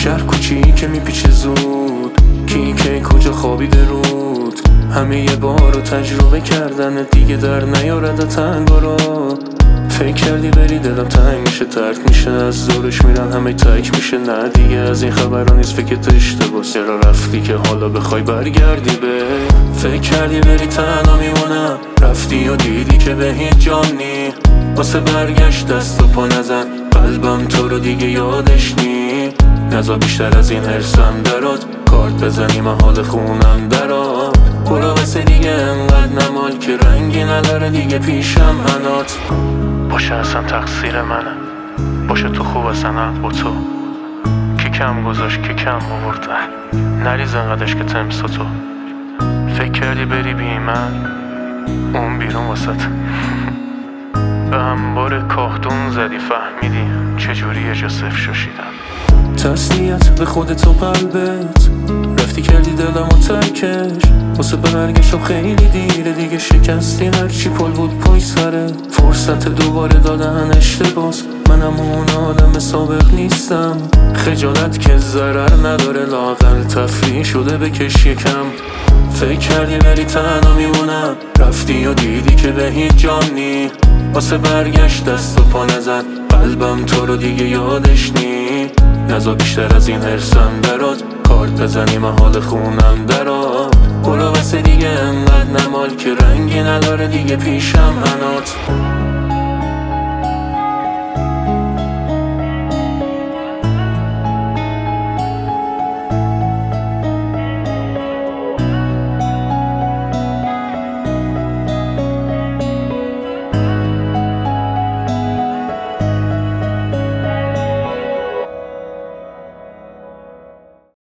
شهر کوچیک میپیچه زود، کی کجا خوابیده رود. همه یه بارو تجربه کردن دیگه در نیارد تنگارو. فکر کردی بری دلم تنگ میشه، ترک میشه از دورش میرن همه تک میشه. نه دیگه از این خبران نیست، فکرت اشتباه. چرا رفتی که حالا بخوای برگردی به فکر کردی بری تنها میمونم، رفتی و دیدی که به هیچ جانی. واسه برگشت دست و پا نزن، قلبم تو رو دیگه یادش نی. نزا بیشتر از این حرسم درات، کارت بزنی من حال خونم درات. برو واسه دیگه انقدر نمال که رنگی نداره دیگه پیشم هنات. باشه اصلا تقصیر منه، باشه تو خوب اصلا با تو. کی کم گذاشت کی کم آورد، نریز انقدرش که تمسا تو. فکر کردی بری بی من، اون بیرون واسط. به انبار کاختون زدی، فهمیدی چجوری یه جا صفر شاشیدم. تسلیت به خودت و قلبت، رفتی کردی دلمو ترکش. واسه برگشتم خیلی دیره دیگه، شکستی هرچی پل بود پای سره. فرصت دوباره دادن اشتباس، منم اون آدم سابق نیستم. خجالت که ضرر نداره، لااقل تفریح شده بکش یکم. فکر کردی بری تنها میمونم، رفتی و دیدی که به هیچ جانی. واسه برگشت دست و پا نزن، قلبم تو رو دیگه یادش نی. نزا بیشتر از این حرسم درات، کارت بزنی من حال خونم درات. برو واسه دیگه انقدر نمال که رنگی نداره دیگه پیشم هنات.